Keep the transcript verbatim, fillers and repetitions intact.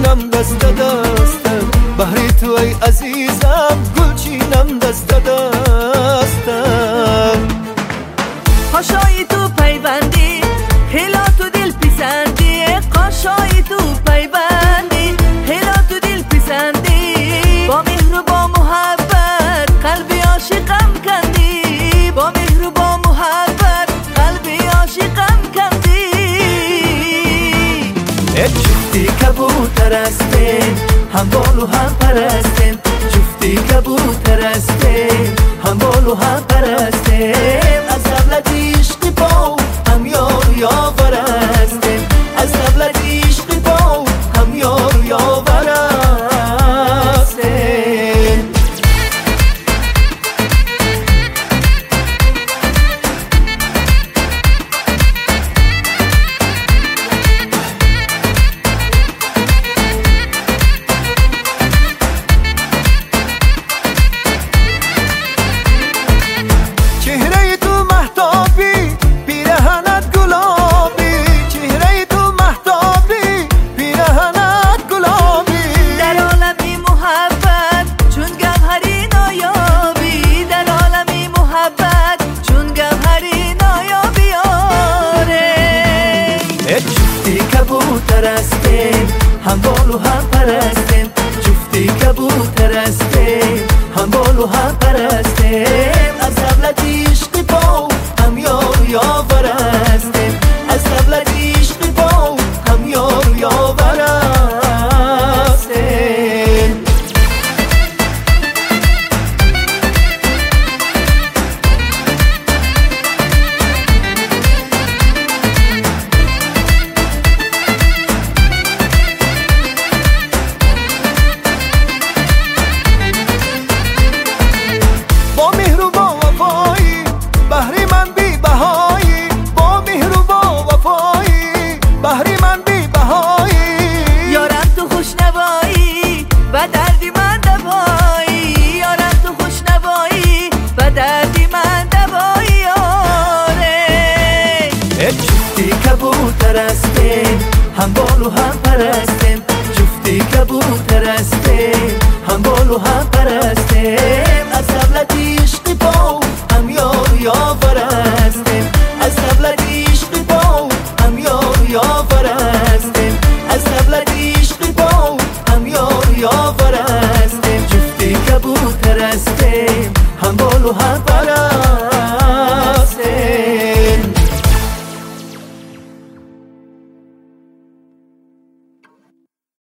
گلچینم دست دستم، بهر تو ای عزیزم گلچینم دست دستم. قاشای تو پیوندی هلا تو دل پسندی، قاشای تو پیوندی هلا تو دل پسندی، با مهر و با محبت قلبی عاشقم کندی، با مهر و با محبت قلبی عاشقم کندی. جفتی کبوتر هستیم، هم بال و هم پرستیم، جفتی کبوتر هستیم، هم بال و هم پرستیم. از دولت عشق با هم یار و یاور هستیم، از دولت عشق با هم یار و یاور هستیم. چهره تو مهتابی پیرهنت گلابی، چهره تو مهتابی پیرهنت گلابی. در عالمی محبت چون گوهری نایابی، در عالمی محبت چون گوهری نایابی. آره جفتی کبوتر هستیم، هم بال و هم پرستیم، جفتی کبوتر هستیم، هم بال و هم پرستیم. از دولت عشق با هم یار و یاور هستیم، از دولت عشق با هم یار و یاور هستیم. با مهر و با وفایی بهری من بی بهایی، با مهر و با وفایی بهری من بی بهایی. یارم تو خوشنوایی و دردی من دوایی، یارم تو خوشنوایی و دردی من دوایی. آره جفتی کبوتر هستیم، هم بال و هم پرستیم، جفتی کبوتر هستیم، هم بال و هم پرستیم. از دولت عشق با هم یار و یاور هستیم، از دولت عشق با هم یار و یاور هستیم، از دولت عشق با هم یار و یاور هستیم. جفتی کبوتر هستیم، هم بال و هم